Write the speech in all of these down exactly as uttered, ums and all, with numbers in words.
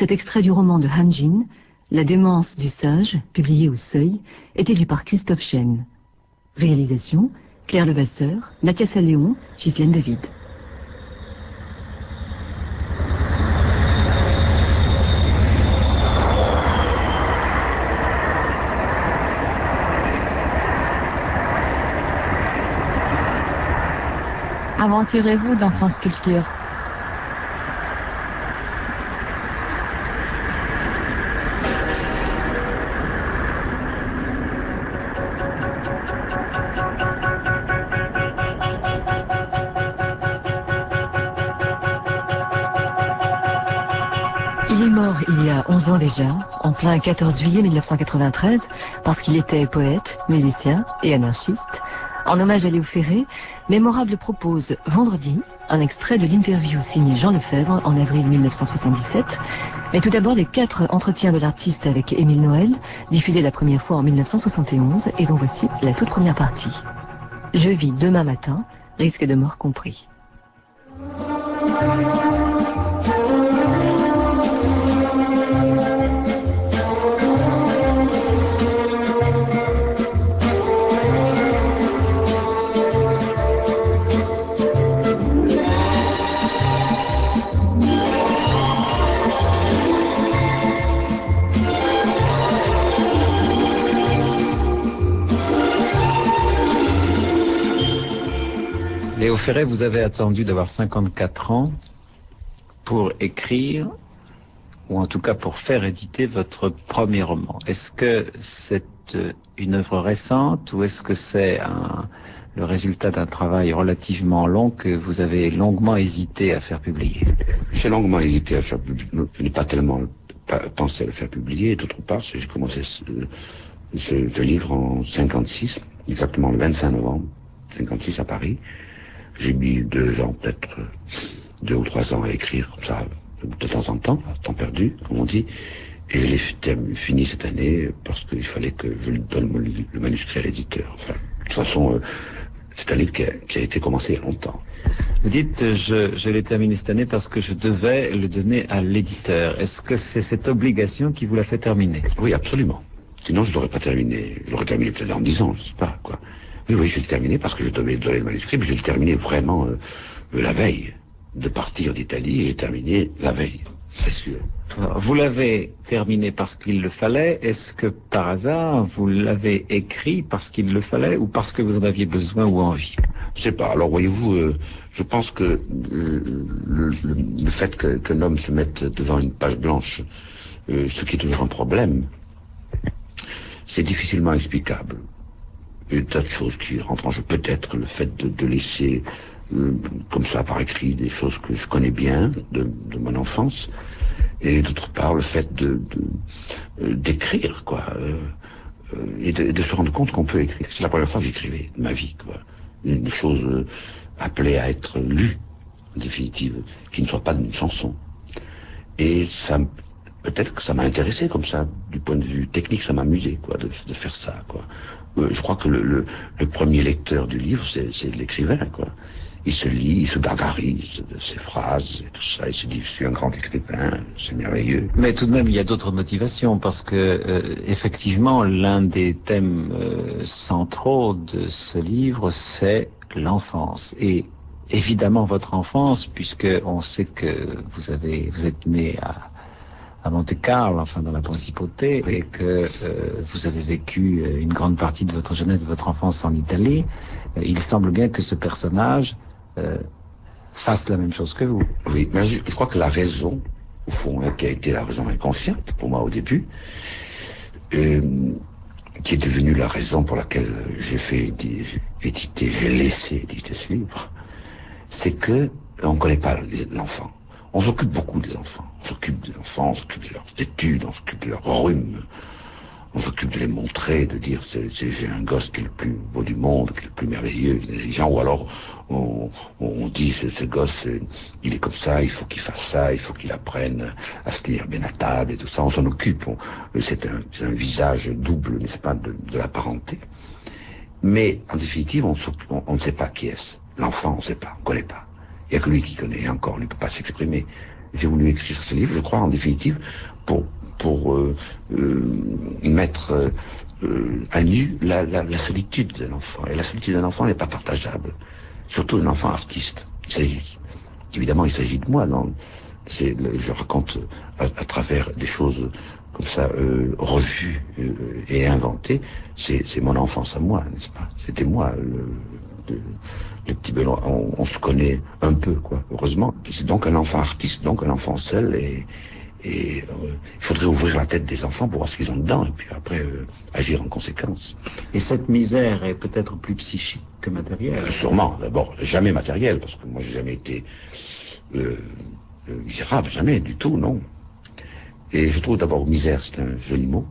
Cet extrait du roman de Han Jin, La démence du sage, publié au Seuil, était lu par Christophe Chêne. Réalisation, Claire Levasseur, Mathias Alléon, Ghislaine David. Aventurez-vous dans France Culture. Il est mort il y a onze ans déjà, en plein quatorze juillet mille neuf cent quatre-vingt-treize, parce qu'il était poète, musicien et anarchiste. En hommage à Léo Ferré, Mémorable propose vendredi un extrait de l'interview signée Jean Lefebvre en avril mille neuf cent soixante-dix-sept. Mais tout d'abord les quatre entretiens de l'artiste avec Émile Noël, diffusés la première fois en mille neuf cent soixante et onze, et dont voici la toute première partie. Je vis demain matin, risque de mort compris. Léo Ferré, vous avez attendu d'avoir cinquante-quatre ans pour écrire, ou en tout cas pour faire éditer votre premier roman. Est-ce que c'est une œuvre récente ou est-ce que c'est un, le résultat d'un travail relativement long que vous avez longuement hésité à faire publier? J'ai longuement hésité à faire publier. Je n'ai pas tellement pensé à le faire publier. D'autre part, j'ai commencé ce, ce, ce livre en cinquante-six, exactement le vingt-cinq novembre cinquante-six à Paris. J'ai mis deux ans, peut-être deux ou trois ans à écrire, comme ça, de temps en temps, à temps perdu, comme on dit. Et je l'ai fini cette année parce qu'il fallait que je lui donne le manuscrit à l'éditeur. Enfin, de toute façon, euh, c'est un livre qui a, qui a été commencé il y a longtemps. Vous dites, je, je l'ai terminé cette année parce que je devais le donner à l'éditeur. Est-ce que c'est cette obligation qui vous l'a fait terminer? Oui, absolument. Sinon, je ne l'aurais pas terminé. Je l'aurais terminé peut-être en dix ans, je ne sais pas, quoi. Oui, oui, je l'ai terminé parce que je devais donner le manuscrit, mais je l'ai terminé vraiment euh, la veille de partir d'Italie. J'ai terminé la veille, c'est sûr. Alors, vous l'avez terminé parce qu'il le fallait. Est-ce que par hasard vous l'avez écrit parce qu'il le fallait ou parce que vous en aviez besoin ou envie? Je sais pas. Alors voyez-vous, euh, je pense que euh, le, le, le fait que, qu'un homme se mette devant une page blanche, euh, ce qui est toujours un problème, c'est difficilement explicable. Une tas de choses qui rentrent en jeu. Peut-être le fait de, de laisser euh, comme ça par écrit des choses que je connais bien de, de mon enfance, et d'autre part le fait de, de euh, d'écrire quoi, euh, euh, et, de, et de se rendre compte qu'on peut écrire. C'est la première fois que j'écrivais de ma vie, quoi. Une chose euh, appelée à être lue, en définitive, qui ne soit pas une chanson. Et ça, peut-être que ça m'a intéressé comme ça, du point de vue technique, ça m'amusait quoi de, de faire ça quoi. Euh, je crois que le, le, le premier lecteur du livre, c'est, c'est l'écrivain, quoi. Il se lit, il se gargarise de ses phrases et tout ça. Il se dit, je suis un grand écrivain, c'est merveilleux. Mais tout de même, il y a d'autres motivations parce que, euh, effectivement, l'un des thèmes euh, centraux de ce livre, c'est l'enfance. Et évidemment, votre enfance, puisque on sait que vous avez, vous êtes né à à Monte-Carlo, enfin dans la principauté, oui. Et que euh, vous avez vécu une grande partie de votre jeunesse, de votre enfance en Italie, euh, il semble bien que ce personnage euh, fasse la même chose que vous. Oui, mais je, je crois que la raison, au fond, hein, qui a été la raison inconsciente pour moi au début, euh, qui est devenue la raison pour laquelle j'ai fait éditer, j'ai laissé éditer ce livre, c'est que on ne connaît pas l'enfant. On s'occupe beaucoup des enfants. On s'occupe des enfants, on s'occupe de leurs études, on s'occupe de leur rhume. On s'occupe de les montrer, de dire c'est, c'est, j'ai un gosse qui est le plus beau du monde, qui est le plus merveilleux, intelligent. Ou alors on, on dit ce, ce gosse, il est comme ça, il faut qu'il fasse ça, il faut qu'il apprenne à se tenir bien à table et tout ça. On s'en occupe. On, c'est, un, c'est un visage double, n'est-ce pas, de, de la parenté. Mais en définitive, on, on, on ne sait pas qui est-ce. L'enfant, on ne sait pas, on ne connaît pas. Il n'y a que lui qui connaît, et encore, lui ne peut pas s'exprimer. j'ai voulu écrire ce livre, je crois, en définitive, pour, pour euh, euh, mettre euh, à nu la, la, la solitude de l'enfant. Et la solitude d'un enfant n'est pas partageable, surtout d'un enfant artiste. Il s'agit, évidemment, il s'agit de moi. Non, c'est, je raconte à, à travers des choses comme ça, euh, revues euh, et inventées. C'est, c'est mon enfance à moi, n'est-ce pas? C'était moi, le, le, le petit Benoît. On, on se connaît un peu, quoi, heureusement. C'est donc un enfant artiste, donc un enfant seul, et, et euh, il faudrait ouvrir la tête des enfants pour voir ce qu'ils ont dedans, et puis après euh, agir en conséquence. Et cette misère est peut-être plus psychique que matérielle. Euh, sûrement, d'abord, jamais matérielle, parce que moi j'ai jamais été euh, euh, misérable, jamais du tout, non. Et je trouve d'abord misère, c'est un joli mot.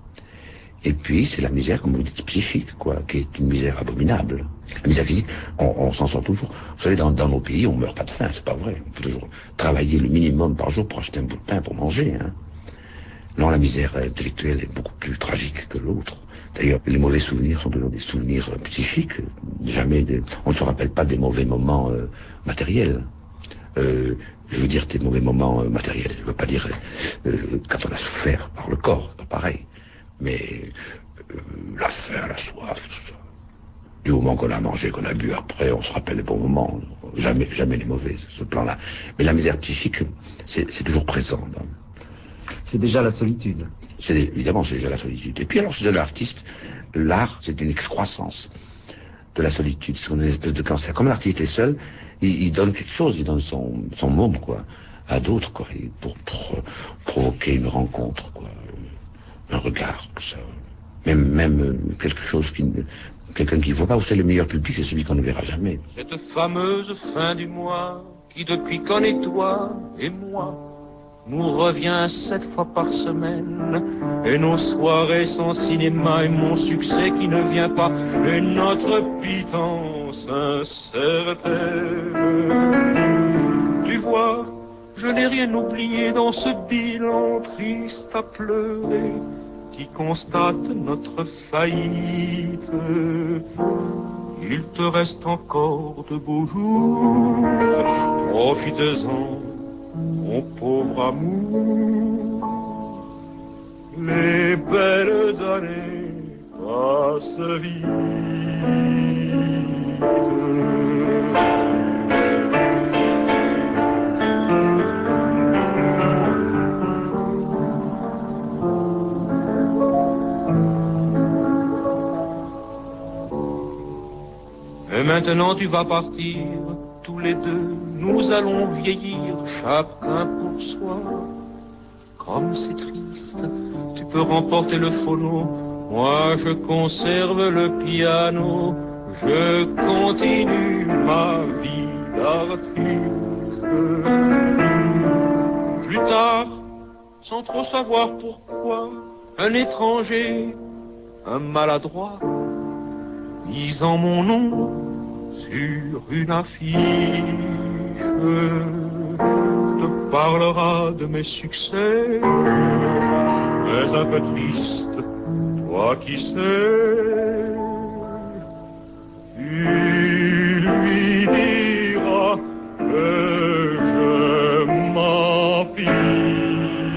Et puis, c'est la misère, comme vous dites, psychique, quoi, qui est une misère abominable. La misère physique, on, on s'en sort toujours. Vous savez, dans, dans nos pays, on meurt pas de faim, c'est pas vrai. On peut toujours travailler le minimum par jour pour acheter un bout de pain pour manger, hein. Non, la misère intellectuelle est beaucoup plus tragique que l'autre. D'ailleurs, les mauvais souvenirs sont toujours des souvenirs psychiques. Jamais de, on ne se rappelle pas des mauvais moments euh, matériels. Euh, je veux dire des mauvais moments euh, matériels. Je veux pas dire euh, quand on a souffert par le corps, c'est pas pareil. Mais euh, la faim, la soif, tout ça. Du moment qu'on a mangé, qu'on a bu, après, on se rappelle les bons moments. Jamais, jamais les mauvais, ce plan-là. Mais la misère psychique, c'est, c'est toujours présent. Non? C'est déjà la solitude. C'est, évidemment, c'est déjà la solitude. Et puis alors, chez l'artiste, l'art, c'est une excroissance de la solitude. C'est une espèce de cancer. Comme l'artiste est seul, il, il donne quelque chose, il donne son, son môme, quoi, à d'autres, quoi, pour, pour provoquer une rencontre, quoi. Un regard, ça. Même, même quelque chose qui, quelqu'un qui ne voit pas. Vous savez, le meilleur public, c'est celui qu'on ne verra jamais. Cette fameuse fin du mois, qui depuis qu'on est toi et moi, nous revient sept fois par semaine, et nos soirées sans cinéma, et mon succès qui ne vient pas, et notre pitance incertaine. Tu vois, je n'ai rien oublié dans ce bilan triste à pleurer, qui constate notre faillite. Il te reste encore de beaux jours, profite-en, mon pauvre amour. Les belles années passent vite. Et maintenant tu vas partir, tous les deux, nous allons vieillir, chacun pour soi. Comme c'est triste, tu peux remporter le phono, moi je conserve le piano, je continue ma vie d'artiste. Plus tard, sans trop savoir pourquoi, un étranger, un maladroit, misant mon nom sur une affiche, te parlera de mes succès, mais un peu triste, toi qui sais, tu lui diras que je m'en fiche.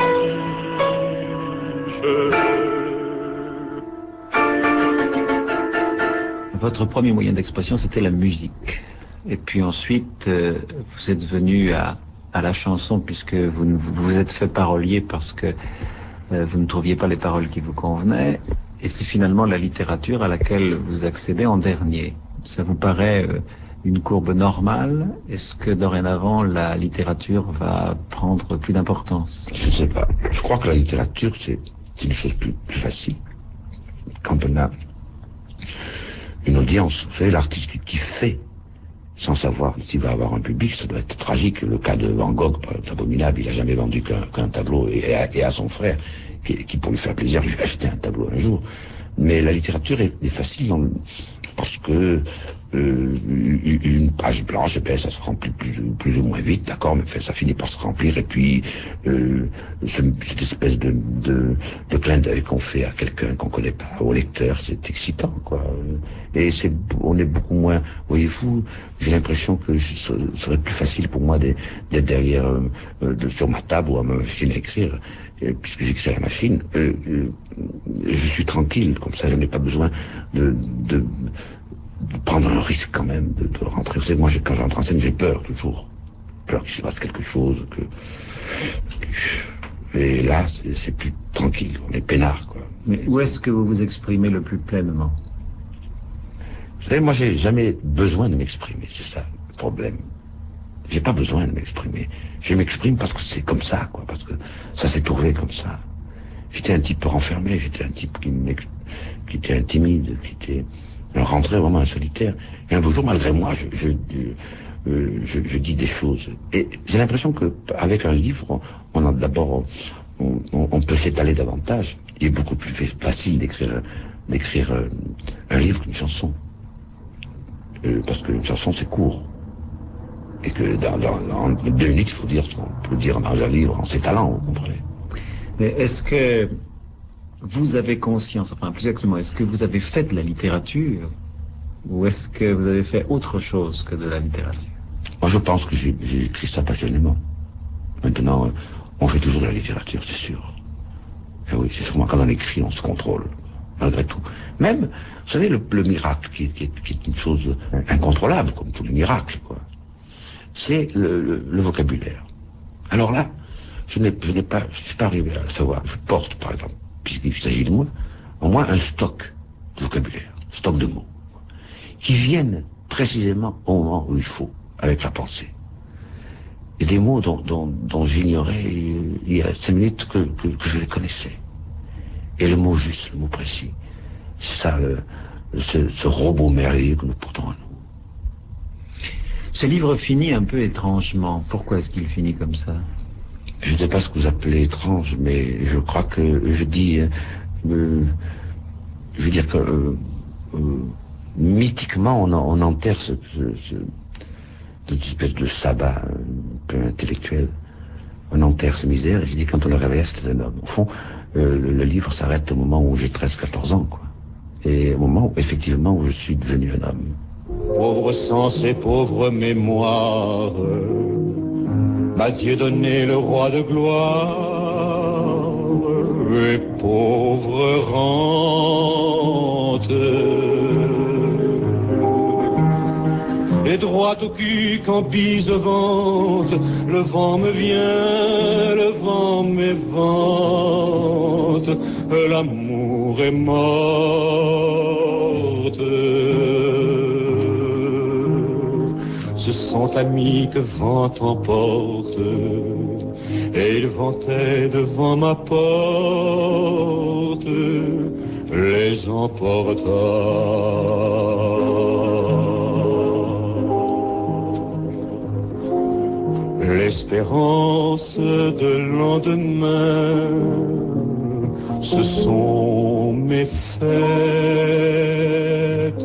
Votre premier moyen d'expression, c'était la musique. Et puis ensuite, euh, vous êtes venu à, à la chanson, puisque vous vous, vous êtes fait parolier parce que euh, vous ne trouviez pas les paroles qui vous convenaient. Et c'est finalement la littérature à laquelle vous accédez en dernier. Ça vous paraît euh, une courbe normale? Est-ce que dorénavant, la littérature va prendre plus d'importance? Je ne sais pas. Je crois que la littérature, c'est, c'est une chose plus, plus facile. Quand on a une audience, vous savez, l'artiste qui fait sans savoir s'il va avoir un public, ça doit être tragique. Le cas de Van Gogh, c'est abominable, il a jamais vendu qu'un, qu'un tableau, et à, et à son frère, qui, qui pour lui faire plaisir, lui a acheté un tableau un jour. Mais la littérature est, est facile dans le, parce que Euh, une page blanche, eh bien, ça se remplit plus, plus ou moins vite, d'accord, mais enfin, ça finit par se remplir, et puis euh, cette espèce de, de, de clin d'œil qu'on fait à quelqu'un qu'on connaît pas, au lecteur, c'est excitant, quoi. Et c'est, on est beaucoup moins, voyez-vous, j'ai l'impression que ce serait plus facile pour moi d'être derrière, euh, de, sur ma table ou à ma machine à écrire, euh, puisque j'écris à la machine, euh, euh, je suis tranquille, comme ça, je n'ai pas besoin de... de de prendre un risque quand même, de, de rentrer. Vous savez, moi, quand j'entre en scène, j'ai peur, toujours. Peur qu'il se passe quelque chose, que... Et là, c'est plus tranquille, on est peinard, quoi. Mais où est-ce que vous vous exprimez le plus pleinement? Vous savez, moi, j'ai jamais besoin de m'exprimer, c'est ça, le problème. J'ai pas besoin de m'exprimer. Je m'exprime parce que c'est comme ça, quoi, parce que ça s'est trouvé comme ça. J'étais un type renfermé, j'étais un type qui, qui était intimide, qui était... rentrer vraiment un solitaire. Et un beau jour, malgré moi, je, je, euh, je, je dis des choses. Et j'ai l'impression que avec un livre, on a d'abord, on, on, on peut s'étaler davantage. Il est beaucoup plus facile d'écrire, d'écrire euh, un livre qu'une chanson, euh, parce qu'une chanson c'est court, et que dans, dans, dans deux minutes, il faut dire, on peut dire dans un livre en s'étalant, vous comprenez. Mais est-ce que vous avez conscience, enfin plus exactement, est-ce que vous avez fait de la littérature ou est-ce que vous avez fait autre chose que de la littérature? Moi je pense que j'ai écrit ça passionnément. Maintenant, on fait toujours de la littérature, c'est sûr. Et oui, c'est sûrement quand on écrit, on se contrôle, malgré tout. Même, vous savez, le, le miracle, qui, qui, est, qui est une chose incontrôlable, comme tous les miracles, quoi, c'est le, le, le vocabulaire. Alors là, je n'ai pas, je suis pas arrivé à savoir, je porte par exemple, puisqu'il s'agit de moi, au moins un stock de vocabulaire, stock de mots, qui viennent précisément au moment où il faut, avec la pensée. Et des mots dont, dont, dont j'ignorais il y a cinq minutes que, que, que je les connaissais. Et le mot juste, le mot précis, c'est ça, le, ce, ce robot merveilleux que nous portons à nous. Ce livre finit un peu étrangement. Pourquoi est-ce qu'il finit comme ça? Je ne sais pas ce que vous appelez étrange, mais je crois que je dis, euh, je veux dire que euh, euh, mythiquement on, on enterre ce, ce, ce, cette espèce de sabbat un peu intellectuel, on enterre ce misère. Et je dis quand on le réveille, c'est un homme. Au fond, euh, le, le livre s'arrête au moment où j'ai treize quatorze ans, quoi. Et au moment où, effectivement, où je suis devenu un homme. Pauvre sens et pauvre mémoire, m'a Dieu donné le roi de gloire, et pauvre rente, et droite au cul quand bise vente, le vent me vient, le vent m'évente, l'amour est morte. Ce sont amis que vent emporte, et il ventait devant ma porte, les emporta. L'espérance de lendemain, ce sont mes fêtes.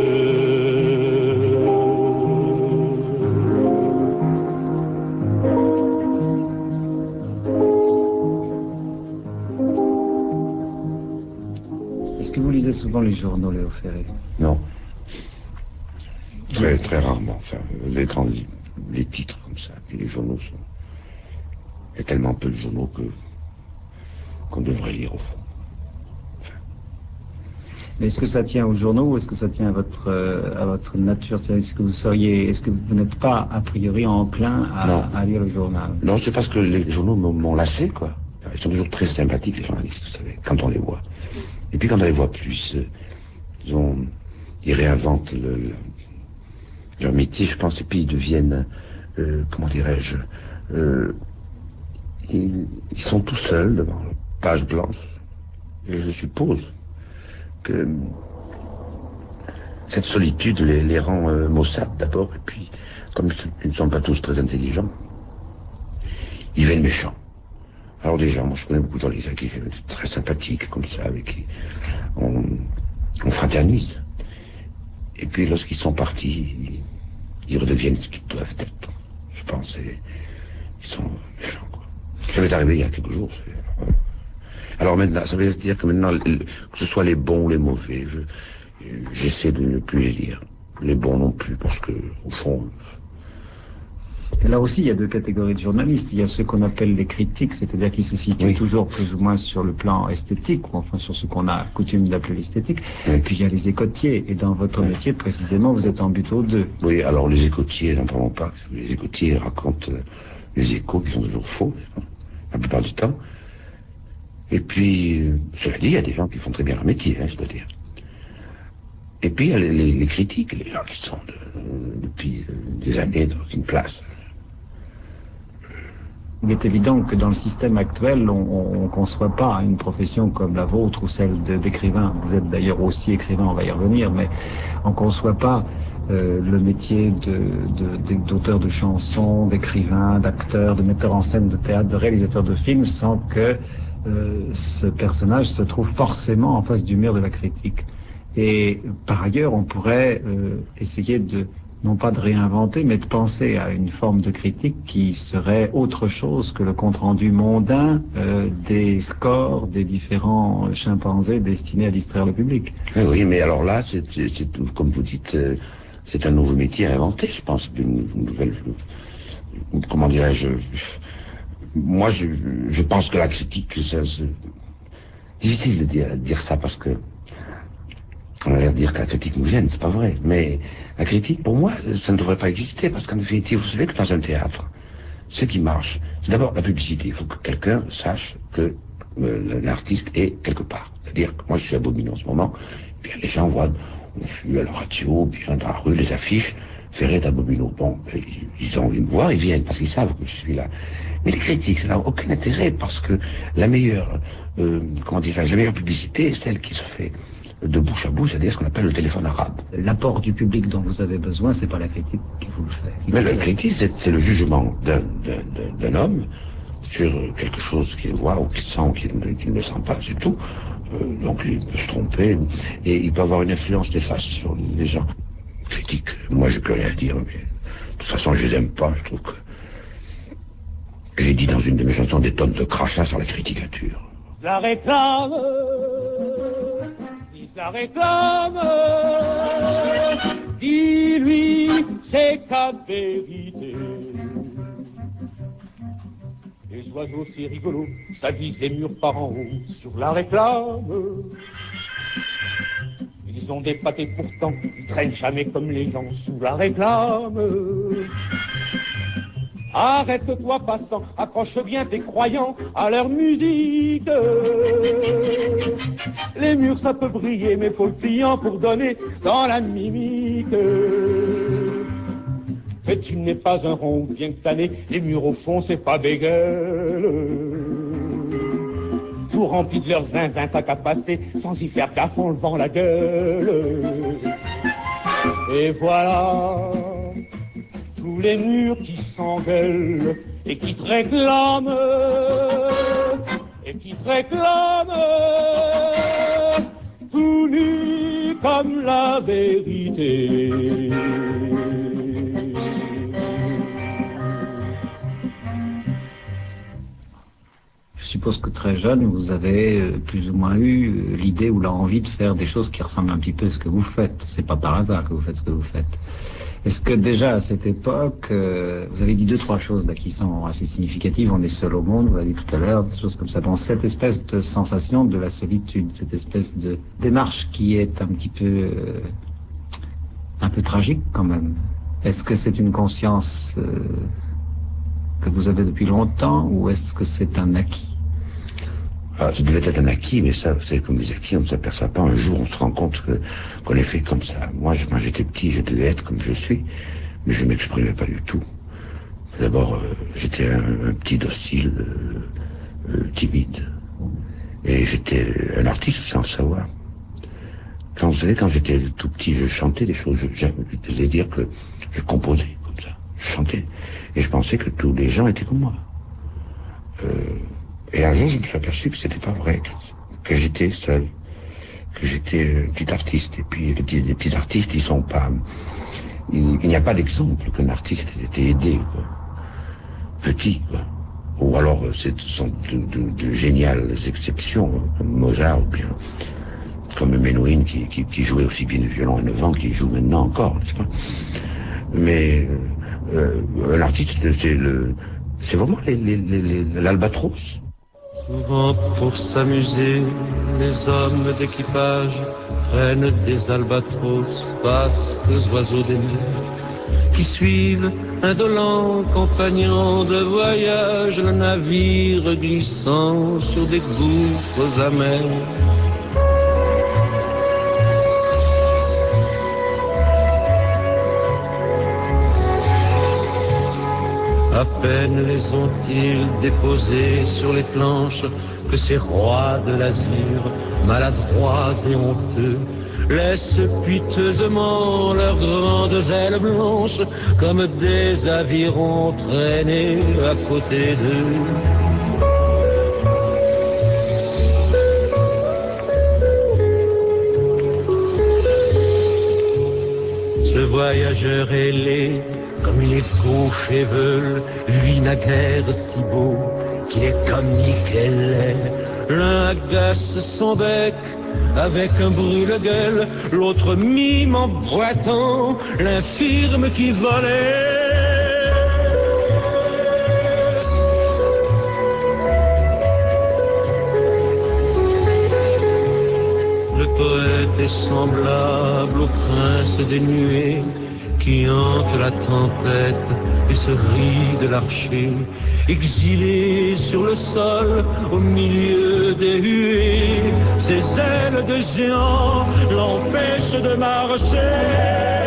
Est-ce que vous lisez souvent les journaux, Léo Ferré? Non. Très, très rarement. Enfin, les grands livres. Les titres comme ça, puis les journaux sont... Il y a tellement peu de journaux que qu'on devrait lire au fond. Enfin. Mais est-ce que ça tient aux journaux ou est-ce que ça tient à votre euh, à votre nature? Est-ce que vous seriez, est-ce que vous n'êtes pas a priori enclin à, à lire le journal? Non, c'est parce que les journaux m'ont lassé, quoi. Ils sont toujours très sympathiques, les journalistes, vous savez, quand on les voit. Et puis quand on les voit plus, euh, ils ont, ils réinventent le, le leur métier, je pense, et puis ils deviennent, euh, comment dirais-je, euh, ils, ils sont tout seuls devant la page blanche. Et je suppose que cette solitude les, les rend euh, maussades d'abord, et puis, comme ils ne sont pas tous très intelligents, ils viennent méchants. Alors déjà, moi je connais beaucoup de gens qui sont très sympathiques, comme ça, avec qui on, on fraternise. Et puis lorsqu'ils sont partis, ils redeviennent ce qu'ils doivent être. Je pense, et ils sont méchants, quoi. Ça m'est arrivé il y a quelques jours. C'est... Alors maintenant, ça veut dire que maintenant, que ce soit les bons ou les mauvais, je, j'essaie de ne plus les lire. Les bons non plus, parce que, au fond... Et là aussi, il y a deux catégories de journalistes. Il y a ceux qu'on appelle les critiques, c'est-à-dire qui se situent oui. toujours plus ou moins sur le plan esthétique, ou enfin sur ce qu'on a coutume d'appeler l'esthétique. Oui. Et puis il y a les écotiers. Et dans votre oui. métier, précisément, vous êtes en but aux deux. Oui, alors les écotiers, n'en parlons pas. Les écotiers racontent euh, les échos qui sont toujours faux, la plupart du temps. Et puis, euh, cela dit, il y a des gens qui font très bien leur métier, hein, je dois dire. Et puis il y a les, les, les critiques, les gens qui sont de, euh, depuis euh, des années dans une place. Il est évident que dans le système actuel, on ne conçoit pas une profession comme la vôtre ou celle de, d'écrivain. Vous êtes d'ailleurs aussi écrivain, on va y revenir, mais on ne conçoit pas euh, le métier de, de, d'auteur de chansons, d'écrivain, d'acteur, de metteur en scène de théâtre, de réalisateur de films, sans que euh, ce personnage se trouve forcément en face du mur de la critique. Et par ailleurs, on pourrait euh, essayer de non pas de réinventer, mais de penser à une forme de critique qui serait autre chose que le compte-rendu mondain euh, des scores des différents chimpanzés destinés à distraire le public. Oui, oui, mais alors là, c'est, c'est, c'est comme vous dites, euh, c'est un nouveau métier à inventer, je pense, une, une nouvelle... Comment dirais-je... Moi, je, je pense que la critique, c'est, c'est difficile de dire, de dire ça, parce que on a l'air de dire que la critique nous gêne, c'est pas vrai. Mais la critique, pour moi, ça ne devrait pas exister, parce qu'en définitive, vous savez que dans un théâtre, ce qui marche, c'est d'abord la publicité. Il faut que quelqu'un sache que euh, l'artiste est quelque part. C'est-à-dire que moi, je suis à Bobino en ce moment, et bien les gens voient, on fuit à la radio, bien dans la rue, les affiches, Ferret à Bobino. Bon, ben, ils ont envie de me voir, ils viennent, parce qu'ils savent que je suis là. Mais les critiques, ça n'a aucun intérêt, parce que la meilleure, euh, comment dirais-je, la meilleure publicité est celle qui se fait de bouche à bouche, c'est-à-dire ce qu'on appelle le téléphone arabe. L'apport du public dont vous avez besoin, c'est pas la critique qui vous le fait. Mais la critique, c'est, c'est le jugement d'un, d'un, d'un homme sur quelque chose qu'il voit ou qu'il sent ou qu'il, qu'il ne sent pas, c'est tout. Euh, donc il peut se tromper et il peut avoir une influence néfaste sur les gens. Critique, moi je peux rien dire, mais de toute façon je les aime pas, je trouve que... J'ai dit dans une de mes chansons des tonnes de crachats sur la criticature. La réclame la réclame, dis-lui, c'est qu'à vérité. Les oiseaux, c'est rigolo, ça vise les murs par en haut, sur la réclame. Ils ont des pâtés pourtant, ils traînent jamais comme les gens sous la réclame. Arrête-toi passant, accroche bien tes croyants à leur musique. Les murs ça peut briller, mais faut le client pour donner dans la mimique. Mais tu n'es pas un rond bien tanné, les murs au fond c'est pas des gueules. Tout rempli de leurs zinzins, t'as qu'à passer sans y faire gaffe en levant la gueule. Et voilà tous les murs qui s'engueulent et qui te réclament, et qui te réclament, tout nu comme la vérité. Je suppose que très jeune, vous avez plus ou moins eu l'idée ou l'envie de faire des choses qui ressemblent un petit peu à ce que vous faites. C'est pas par hasard que vous faites ce que vous faites. Est-ce que déjà à cette époque, euh, vous avez dit deux, trois choses là qui sont assez significatives, on est seul au monde, vous l'avez dit tout à l'heure, des choses comme ça. Bon, cette espèce de sensation de la solitude, cette espèce de démarche qui est un petit peu, euh, un peu tragique quand même. Est-ce que c'est une conscience euh, que vous avez depuis longtemps ou est-ce que c'est un acquis? Ah, ça devait être un acquis, mais ça, c'est comme des acquis, on ne s'aperçoit pas. Un jour, on se rend compte que, qu'on est fait comme ça. Moi, je, quand j'étais petit, je devais être comme je suis, mais je ne m'exprimais pas du tout. D'abord, euh, j'étais un, un petit docile, euh, euh, timide. Et j'étais un artiste sans le savoir. Quand vous savez, quand j'étais tout petit, je chantais des choses. Je, je, je devais dire que je composais comme ça. Je chantais. Et je pensais que tous les gens étaient comme moi. Euh, Et un jour, je me suis aperçu que c'était pas vrai, que, que j'étais seul, que j'étais petit artiste. Et puis les petits, les petits artistes, ils sont pas... Il, il n'y a pas d'exemple qu'un artiste ait été aidé, quoi. Petit, quoi. Ou alors, ce sont de, de, de géniales exceptions, hein, comme Mozart, ou bien comme Menuhin, qui, qui, qui jouait aussi bien le violon à neuf ans, qui joue maintenant encore, n'est-ce pas? Mais euh, un artiste, c'est le, c'est vraiment l'albatros. Souvent pour s'amuser, les hommes d'équipage prennent des albatros, vastes oiseaux des mers, qui suivent indolents compagnons de voyage, le navire glissant sur des gouffres amers. À peine les ont-ils déposés sur les planches que ces rois de l'azur, maladroits et honteux, laissent piteusement leurs grandes ailes blanches comme des avirons traînés à côté d'eux. Ce voyageur ailé, comme il est gauche et veule, lui naguère si beau qu'il est comique et laid. L'un agace son bec avec un brûle-gueule, l'autre mime en boitant l'infirme qui volait. Le poète est semblable au prince des nuées qui hante la tempête et se rit de l'archer, exilé sur le sol au milieu des huées. Ses ailes de géant l'empêchent de marcher.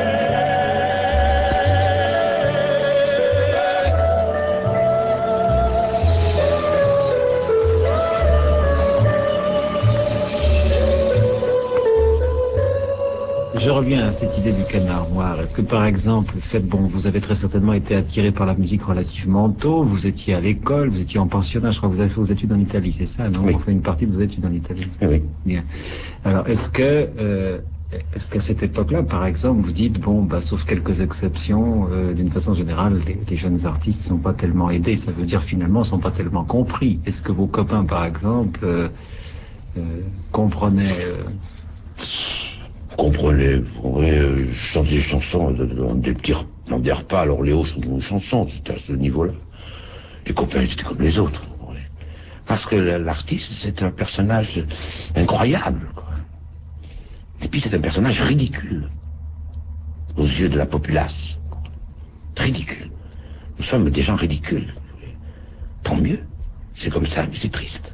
Je reviens à cette idée du canard noir. Est-ce que par exemple, fait, bon, vous avez très certainement été attiré par la musique relativement tôt, vous étiez à l'école, vous étiez en pensionnat, je crois que vous avez fait vos études en Italie, c'est ça, non? Oui. Vous fait une partie de vos études en Italie. Oui. Bien. Alors, est-ce que, euh, est-ce qu'à cette époque-là, par exemple, vous dites, bon, bah, sauf quelques exceptions, euh, d'une façon générale, les, les jeunes artistes sont pas tellement aidés, ça veut dire finalement, sont pas tellement compris. Est-ce que vos copains, par exemple, euh, euh, comprenaient... Euh, Comprenez, vous comprenez, euh, je chantais des chansons, dans des petits, dans des repas, alors Léo chantait une chanson, c'était à ce niveau-là. Les copains étaient comme les autres, vous comprenez. Parce que l'artiste, c'est un personnage incroyable, quoi. Et puis c'est un personnage ridicule, aux yeux de la populace. Ridicule. Nous sommes des gens ridicules. Tant mieux, c'est comme ça, mais c'est triste.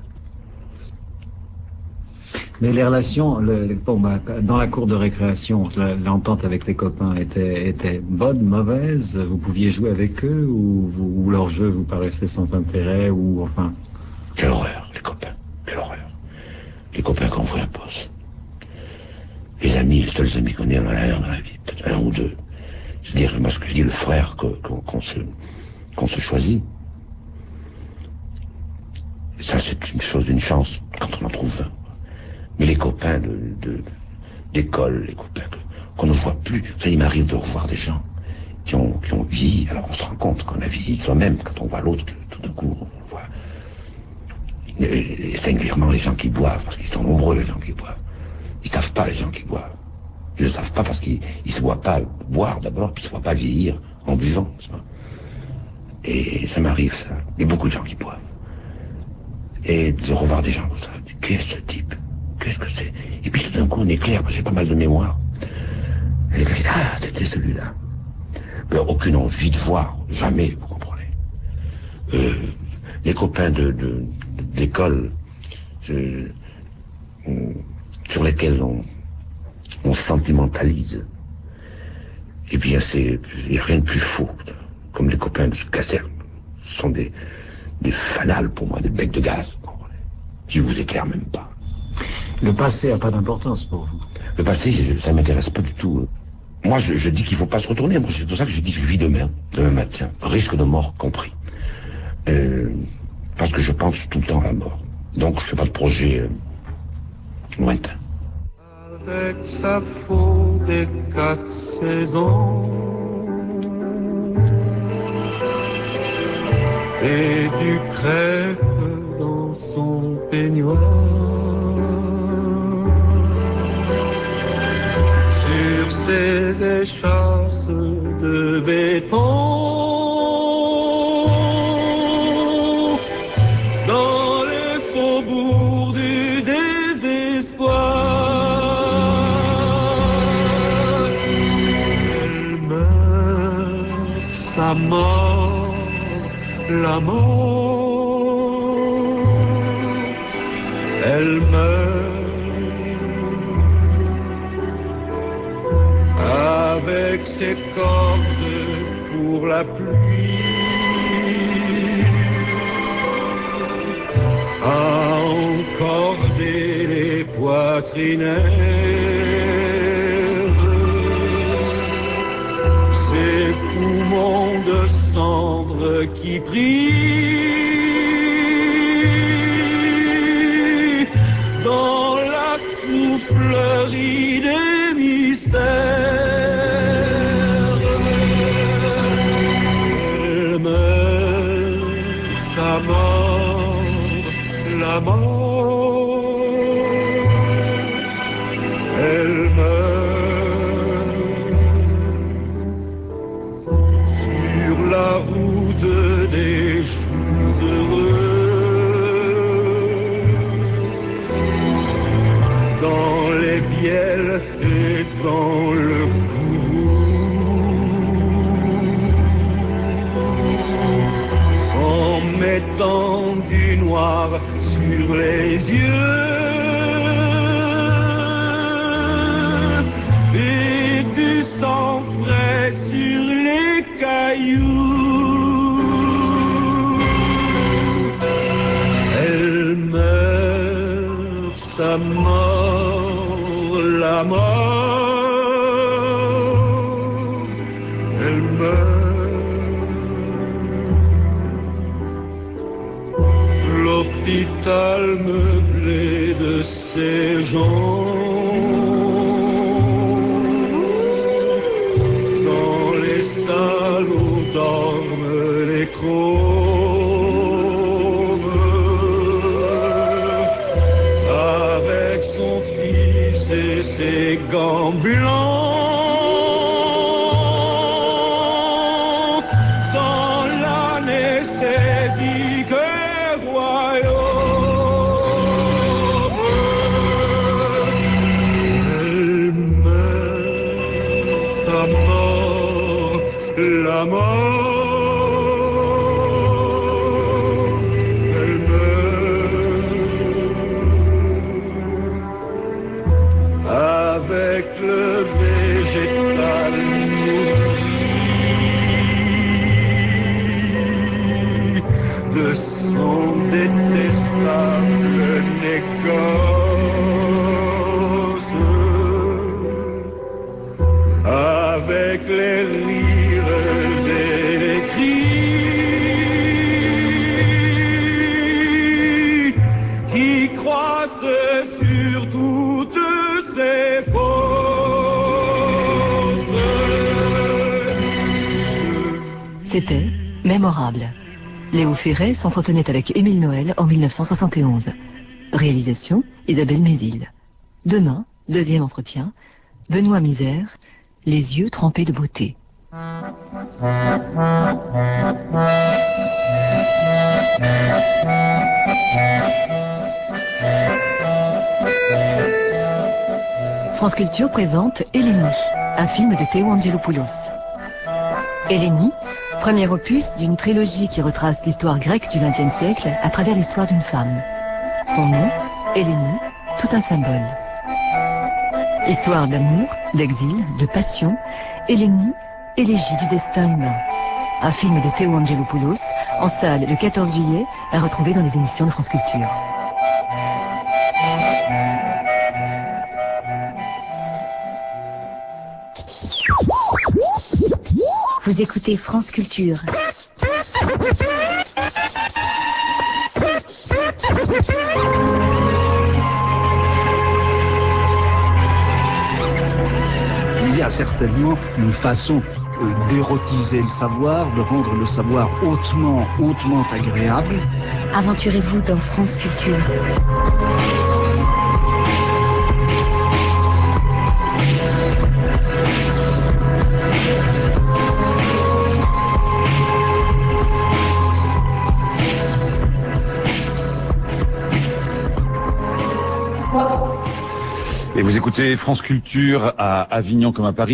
Mais les relations, le, le, bon, bah, dans la cour de récréation, l'entente avec les copains était, était bonne, mauvaise? Vous pouviez jouer avec eux ou, ou leur jeu vous paraissait sans intérêt ou enfin? Quelle horreur, les copains, quelle horreur. Les copains qu'on vous impose. Les amis, les seuls amis qu'on ait, on en a un dans la vie, peut-être un ou deux. C'est-à-dire, moi, ce que je dis, le frère qu'on qu'on se, qu'on se choisit. Ça, c'est une chose d'une chance quand on en trouve un. Mais les copains de, de, d'école, les copains que, qu'on ne voit plus, ça, il m'arrive de revoir des gens qui ont, qui ont vieilli, alors on se rend compte qu'on a vieilli soi-même, quand on voit l'autre, que tout d'un coup, on voit, et singulièrement les gens qui boivent, parce qu'ils sont nombreux, les gens qui boivent. Ils savent pas, les gens qui boivent. Ils ne le savent pas parce qu'ils ne se voient pas boire d'abord, puis ils ne se voient pas vieillir en buvant, n'est-ce pas? Et ça m'arrive, ça. Il y a beaucoup de gens qui boivent. Et de revoir des gens comme ça, qu'est-ce ce type? Qu'est-ce que c'est? Et puis tout d'un coup on éclaire, parce que j'ai pas mal de mémoire. Elle est ah, c'était celui-là. Mais aucune envie de voir, jamais, vous comprenez. Euh, les copains de, de, d'école, je, on, sur lesquels on, on sentimentalise, et bien c'est, il n'y a rien de plus faux. Comme les copains de caserne, ce sont des, des fanales pour moi, des becs de gaz, vous comprenez, qui vous éclairent même pas. Le passé n'a pas d'importance pour vous. Le passé, je, ça ne m'intéresse pas du tout. Moi, je, je dis qu'il ne faut pas se retourner. Moi, c'est pour ça que je dis que je vis demain, demain matin, risque de mort compris. Euh, parce que je pense tout le temps à la mort. Donc, je ne fais pas de projet euh, lointain. avec sa faute des quatre saisons et du crêpe dans son peignoir. Sur ses échasses de béton, dans les faubourgs du désespoir, elle meurt sa mort, la mort, elle meurt avec ses cordes pour la pluie, à encorder les poitrinaires, ces poumons de cendres qui brillent dans la soufflerie des mystères. La mort, la mort, elle meurt sur la route des jours heureux, dans les bielles et dans le courroux. Mettant du noir sur les yeux et du sang frais sur les cailloux. Elle meurt sa mort, la mort, elle meurt. L'hôpital meublé de ces gens, dans les salles où dorment les chromes, avec son fils et ses gants blancs, dans l'anesthésie que la mort, elle meurt avec le végétal nourri de son détestable négoce, avec les rires et les cris qui croissent sur toutes ces fosses. C'était Mémorable. Léo Ferré s'entretenait avec Émile Noël en mille neuf cent soixante et onze. Réalisation, Isabelle Mézil. Demain, deuxième entretien, Benoît Misère, les yeux trempés de beauté. France Culture présente Eleni, un film de Théo Angelopoulos. Eleni, premier opus d'une trilogie qui retrace l'histoire grecque du vingtième siècle à travers l'histoire d'une femme. Son nom, Eleni, tout un symbole. Histoire d'amour, d'exil, de passion, Eleni, élégie du destin humain. Un film de Théo Angelopoulos, en salle le quatorze juillet, à retrouver dans les émissions de France Culture. Vous écoutez France Culture. certainement une façon euh, d'érotiser le savoir, de rendre le savoir hautement, hautement agréable. Aventurez-vous dans France Culture. Et vous écoutez France Culture à Avignon comme à Paris.